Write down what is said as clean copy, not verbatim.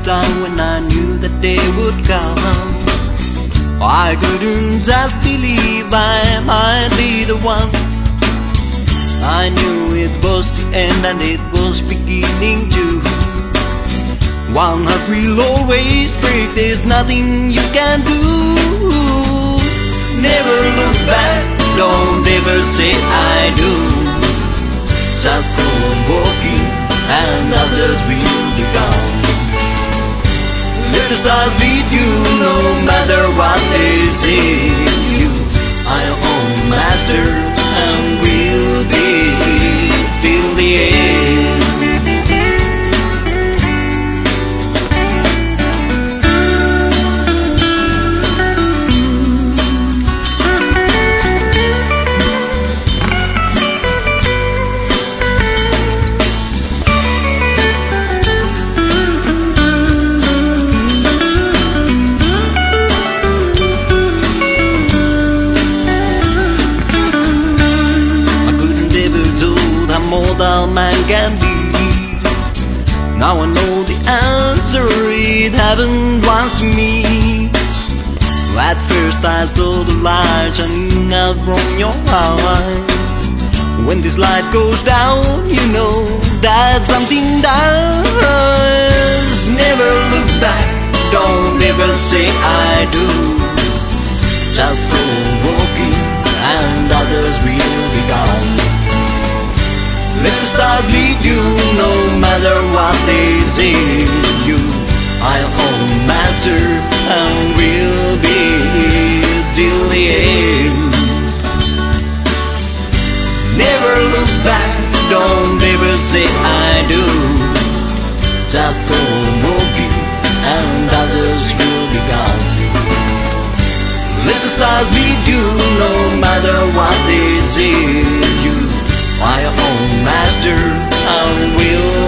time when I knew that day would come. I couldn't just believe I might be the one. I knew it was the end and it was beginning to. One heart will always break, there's nothing you can do. Never look back, don't ever say I do. Just go on walking and others will be gone. Let the stars lead you no matter what they say. You are your own master and will be till the end. Mortal man can be. Now I know the answer, it happened once to me. At first I saw the light shining out from your eyes. When this light goes down, you know that something does. Never look back, don't ever say I do. Just go walking and others will be gone. Let the stars lead you no matter what they say. You are your own master and will be till the end. Never look back, don't ever say I do. Just go walking and others will be gone. Let the stars lead you no matter what they say. You are your own master and will